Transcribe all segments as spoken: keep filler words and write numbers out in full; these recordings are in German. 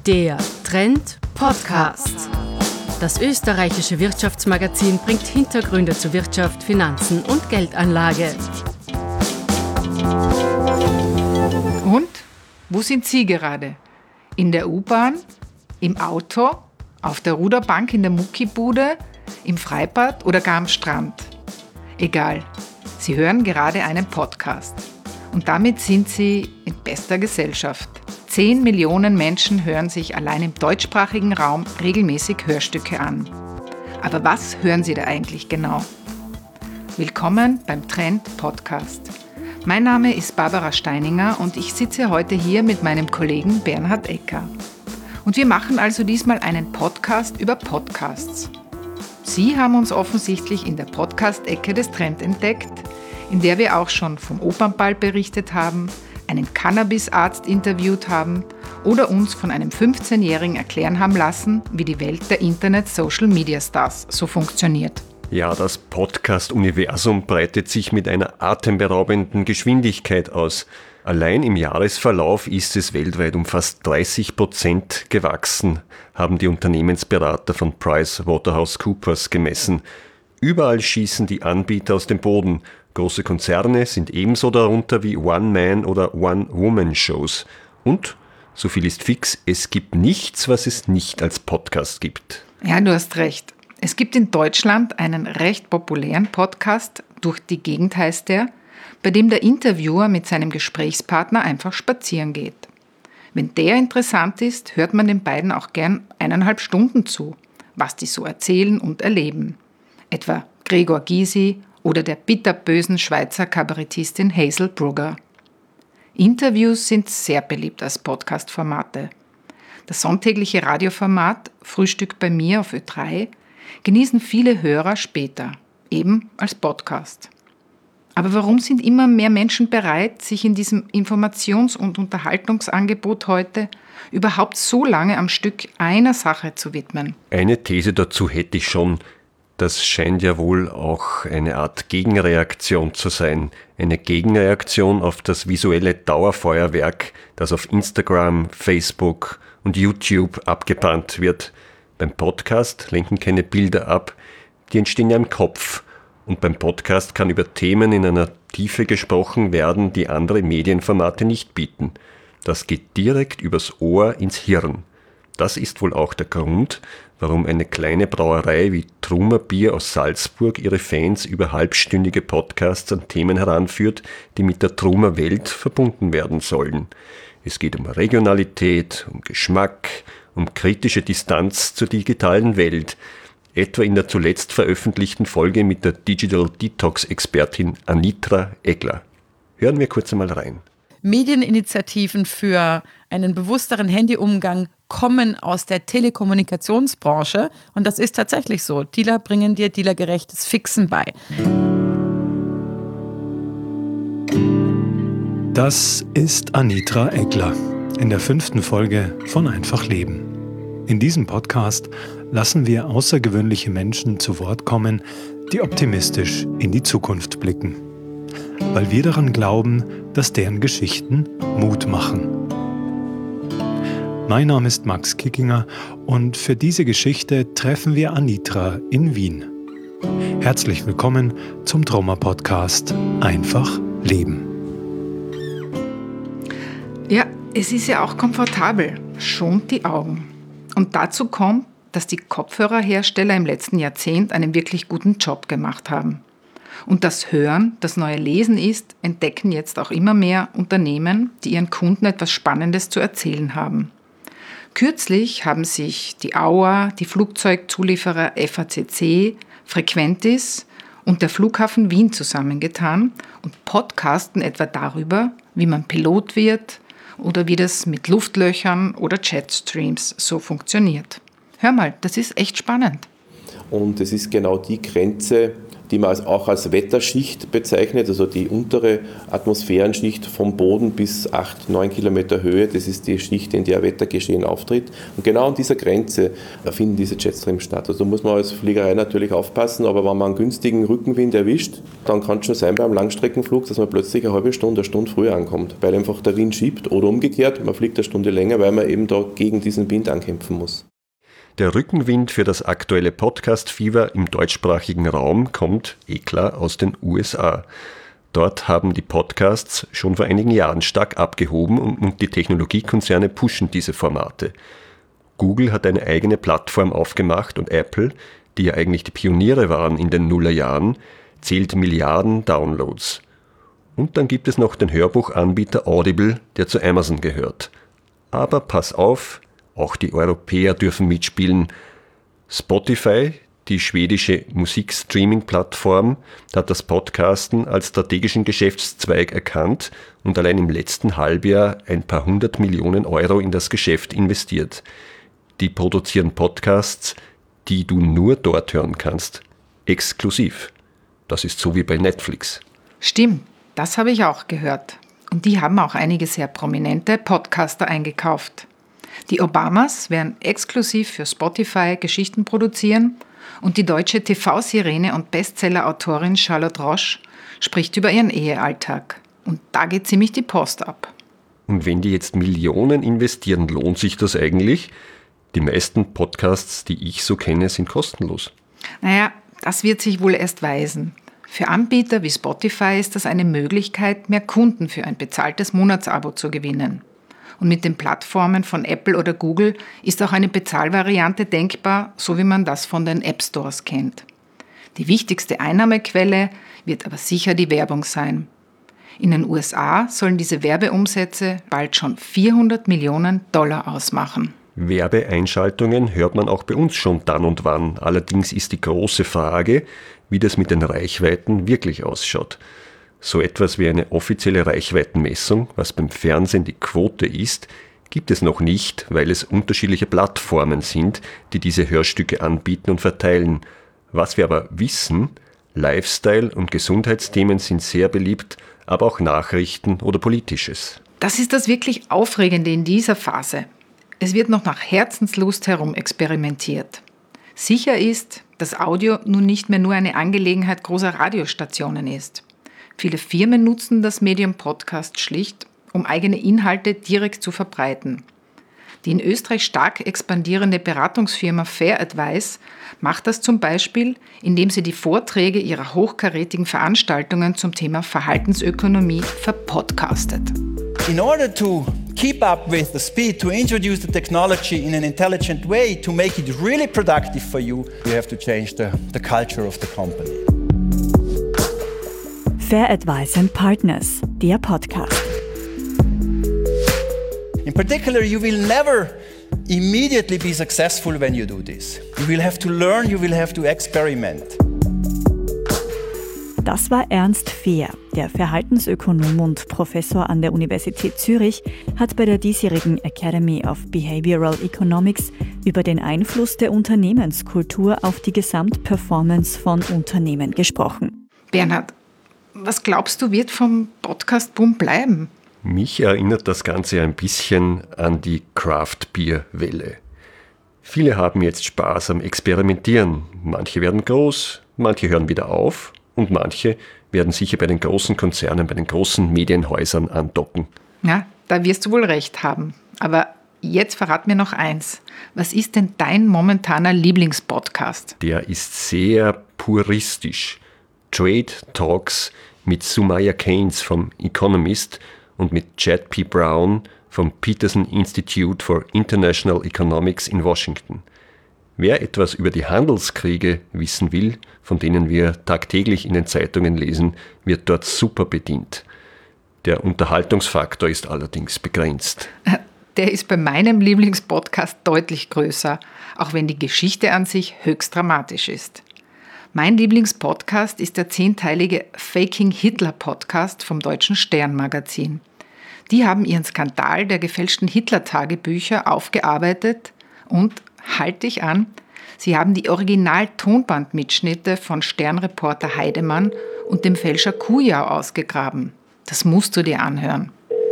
Der Trend Podcast. Das österreichische Wirtschaftsmagazin bringt Hintergründe zu Wirtschaft, Finanzen und Geldanlage. Und wo sind Sie gerade? In der U-Bahn? Im Auto? Auf der Ruderbank in der Muckibude? Im Freibad oder gar am Strand? Egal, Sie hören gerade einen Podcast. Und damit sind Sie in bester Gesellschaft. Zehn Millionen Menschen hören sich allein im deutschsprachigen Raum regelmäßig Hörstücke an. Aber was hören Sie da eigentlich genau? Willkommen beim Trend Podcast. Mein Name ist Barbara Steininger und ich sitze heute hier mit meinem Kollegen Bernhard Ecker. Und wir machen also diesmal einen Podcast über Podcasts. Sie haben uns offensichtlich in der Podcast-Ecke des Trend entdeckt, in der wir auch schon vom Opernball berichtet haben, einen Cannabis-Arzt interviewt haben oder uns von einem fünfzehnjährigen erklären haben lassen, wie die Welt der Internet-Social-Media-Stars so funktioniert. Ja, das Podcast-Universum breitet sich mit einer atemberaubenden Geschwindigkeit aus. Allein im Jahresverlauf ist es weltweit um fast dreißig Prozent gewachsen, haben die Unternehmensberater von PricewaterhouseCoopers gemessen. Überall schießen die Anbieter aus dem Boden. Große Konzerne sind ebenso darunter wie One-Man- oder One-Woman-Shows. Und, so viel ist fix, es gibt nichts, was es nicht als Podcast gibt. Ja, du hast recht. Es gibt in Deutschland einen recht populären Podcast, Durch die Gegend heißt der, bei dem der Interviewer mit seinem Gesprächspartner einfach spazieren geht. Wenn der interessant ist, hört man den beiden auch gern eineinhalb Stunden zu, was die so erzählen und erleben. Etwa Gregor Gysi oder der bitterbösen Schweizer Kabarettistin Hazel Brugger. Interviews sind sehr beliebt als Podcast-Formate. Das sonntägliche Radioformat Frühstück bei mir auf Ö drei genießen viele Hörer später, eben als Podcast. Aber warum sind immer mehr Menschen bereit, sich in diesem Informations- und Unterhaltungsangebot heute überhaupt so lange am Stück einer Sache zu widmen? Eine These dazu hätte ich schon. Das scheint ja wohl auch eine Art Gegenreaktion zu sein. Eine Gegenreaktion auf das visuelle Dauerfeuerwerk, das auf Instagram, Facebook und YouTube abgebrannt wird. Beim Podcast lenken keine Bilder ab, die entstehen ja im Kopf. Und beim Podcast kann über Themen in einer Tiefe gesprochen werden, die andere Medienformate nicht bieten. Das geht direkt übers Ohr ins Hirn. Das ist wohl auch der Grund, warum eine kleine Brauerei wie Truma Bier aus Salzburg ihre Fans über halbstündige Podcasts an Themen heranführt, die mit der Truma Welt verbunden werden sollen. Es geht um Regionalität, um Geschmack, um kritische Distanz zur digitalen Welt, etwa in der zuletzt veröffentlichten Folge mit der Digital Detox-Expertin Anitra Egler. Hören wir kurz einmal rein. Medieninitiativen für einen bewussteren Handyumgang kommen aus der Telekommunikationsbranche und das ist tatsächlich so. Dealer bringen dir dealergerechtes Fixen bei. Das ist Anitra Egler in der fünften Folge von Einfach Leben. In diesem Podcast lassen wir außergewöhnliche Menschen zu Wort kommen, die optimistisch in die Zukunft blicken. Weil wir daran glauben, dass deren Geschichten Mut machen. Mein Name ist Max Kickinger und für diese Geschichte treffen wir Anitra in Wien. Herzlich willkommen zum Trauma-Podcast Einfach Leben. Ja, es ist ja auch komfortabel, schont die Augen. Und dazu kommt, dass die Kopfhörerhersteller im letzten Jahrzehnt einen wirklich guten Job gemacht haben. Und das Hören, das neue Lesen ist, entdecken jetzt auch immer mehr Unternehmen, die ihren Kunden etwas Spannendes zu erzählen haben. Kürzlich haben sich die Auer, die Flugzeugzulieferer F A C C, Frequentis und der Flughafen Wien zusammengetan und podcasten etwa darüber, wie man Pilot wird oder wie das mit Luftlöchern oder Jetstreams so funktioniert. Hör mal, das ist echt spannend. Und es ist genau die Grenze, die man auch als Wetterschicht bezeichnet, also die untere Atmosphärenschicht vom Boden bis acht, neun Kilometer Höhe, das ist die Schicht, in der Wettergeschehen auftritt. Und genau an dieser Grenze finden diese Jetstreams statt. Also da muss man als Fliegerei natürlich aufpassen, aber wenn man einen günstigen Rückenwind erwischt, dann kann es schon sein beim Langstreckenflug, dass man plötzlich eine halbe Stunde, eine Stunde früher ankommt, weil einfach der Wind schiebt oder umgekehrt, man fliegt eine Stunde länger, weil man eben da gegen diesen Wind ankämpfen muss. Der Rückenwind für das aktuelle Podcast-Fieber im deutschsprachigen Raum kommt, eh klar, aus den U S A. Dort haben die Podcasts schon vor einigen Jahren stark abgehoben und die Technologiekonzerne pushen diese Formate. Google hat eine eigene Plattform aufgemacht und Apple, die ja eigentlich die Pioniere waren in den Nullerjahren, zählt Milliarden Downloads. Und dann gibt es noch den Hörbuchanbieter Audible, der zu Amazon gehört. Aber pass auf, auch die Europäer dürfen mitspielen. Spotify, die schwedische Musikstreaming-Plattform, hat das Podcasten als strategischen Geschäftszweig erkannt und allein im letzten Halbjahr ein paar hundert Millionen Euro in das Geschäft investiert. Die produzieren Podcasts, die du nur dort hören kannst. Exklusiv. Das ist so wie bei Netflix. Stimmt, das habe ich auch gehört. Und die haben auch einige sehr prominente Podcaster eingekauft. Die Obamas werden exklusiv für Spotify Geschichten produzieren und die deutsche T V-Sirene und Bestseller-Autorin Charlotte Roche spricht über ihren Ehealltag. Und da geht ziemlich die Post ab. Und wenn die jetzt Millionen investieren, lohnt sich das eigentlich? Die meisten Podcasts, die ich so kenne, sind kostenlos. Naja, das wird sich wohl erst weisen. Für Anbieter wie Spotify ist das eine Möglichkeit, mehr Kunden für ein bezahltes Monatsabo zu gewinnen. Und mit den Plattformen von Apple oder Google ist auch eine Bezahlvariante denkbar, so wie man das von den App Stores kennt. Die wichtigste Einnahmequelle wird aber sicher die Werbung sein. In den U S A sollen diese Werbeumsätze bald schon vierhundert Millionen Dollar ausmachen. Werbeeinschaltungen hört man auch bei uns schon dann und wann. Allerdings ist die große Frage, wie das mit den Reichweiten wirklich ausschaut. So etwas wie eine offizielle Reichweitenmessung, was beim Fernsehen die Quote ist, gibt es noch nicht, weil es unterschiedliche Plattformen sind, die diese Hörstücke anbieten und verteilen. Was wir aber wissen, Lifestyle- und Gesundheitsthemen sind sehr beliebt, aber auch Nachrichten oder Politisches. Das ist das wirklich Aufregende in dieser Phase. Es wird noch nach Herzenslust herum experimentiert. Sicher ist, dass Audio nun nicht mehr nur eine Angelegenheit großer Radiostationen ist. Viele Firmen nutzen das Medium Podcast schlicht, um eigene Inhalte direkt zu verbreiten. Die in Österreich stark expandierende Beratungsfirma Fair Advice macht das zum Beispiel, indem sie die Vorträge ihrer hochkarätigen Veranstaltungen zum Thema Verhaltensökonomie verpodcastet. In order to keep up with the speed, to introduce the technology in an intelligent way, to make it really productive for you, you have to change the, the culture of the company. Fair Advice and Partners, der Podcast. In particular, you will never immediately be successful when you do this. You will have to learn, you will have to experiment. Das war Ernst Fehr, der Verhaltensökonom und Professor an der Universität Zürich, hat bei der diesjährigen Academy of Behavioral Economics über den Einfluss der Unternehmenskultur auf die Gesamtperformance von Unternehmen gesprochen. Bernhard, was glaubst du, wird vom Podcast-Boom bleiben? Mich erinnert das Ganze ein bisschen an die Craft-Bier-Welle. Viele haben jetzt Spaß am Experimentieren. Manche werden groß, manche hören wieder auf und manche werden sicher bei den großen Konzernen, bei den großen Medienhäusern andocken. Ja, da wirst du wohl recht haben. Aber jetzt verrat mir noch eins. Was ist denn dein momentaner Lieblingspodcast? Der ist sehr puristisch. Trade Talks mit Sumaya Keynes vom Economist und mit Chad P. Brown vom Peterson Institute for International Economics in Washington. Wer etwas über die Handelskriege wissen will, von denen wir tagtäglich in den Zeitungen lesen, wird dort super bedient. Der Unterhaltungsfaktor ist allerdings begrenzt. Der ist bei meinem Lieblingspodcast deutlich größer, auch wenn die Geschichte an sich höchst dramatisch ist. Mein Lieblingspodcast ist der zehnteilige Faking Hitler Podcast vom Deutschen Stern Magazin. Die haben ihren Skandal der gefälschten Hitler-Tagebücher aufgearbeitet und, halt dich an, Sie haben die Original-Tonbandmitschnitte von Sternreporter Heidemann und dem Fälscher Kujau ausgegraben. Das musst du dir anhören.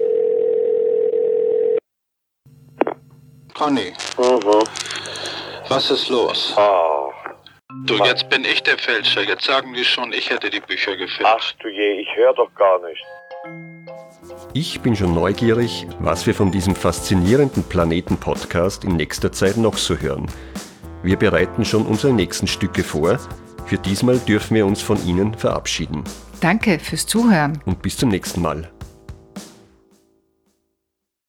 Conny. Mhm. Was ist los? Ah. Du, jetzt bin ich der Fälscher. Jetzt sagen die schon, ich hätte die Bücher gefälscht. Ach du je, ich höre doch gar nicht. Ich bin schon neugierig, was wir von diesem faszinierenden Planeten-Podcast in nächster Zeit noch so hören. Wir bereiten schon unsere nächsten Stücke vor. Für diesmal dürfen wir uns von Ihnen verabschieden. Danke fürs Zuhören. Und bis zum nächsten Mal.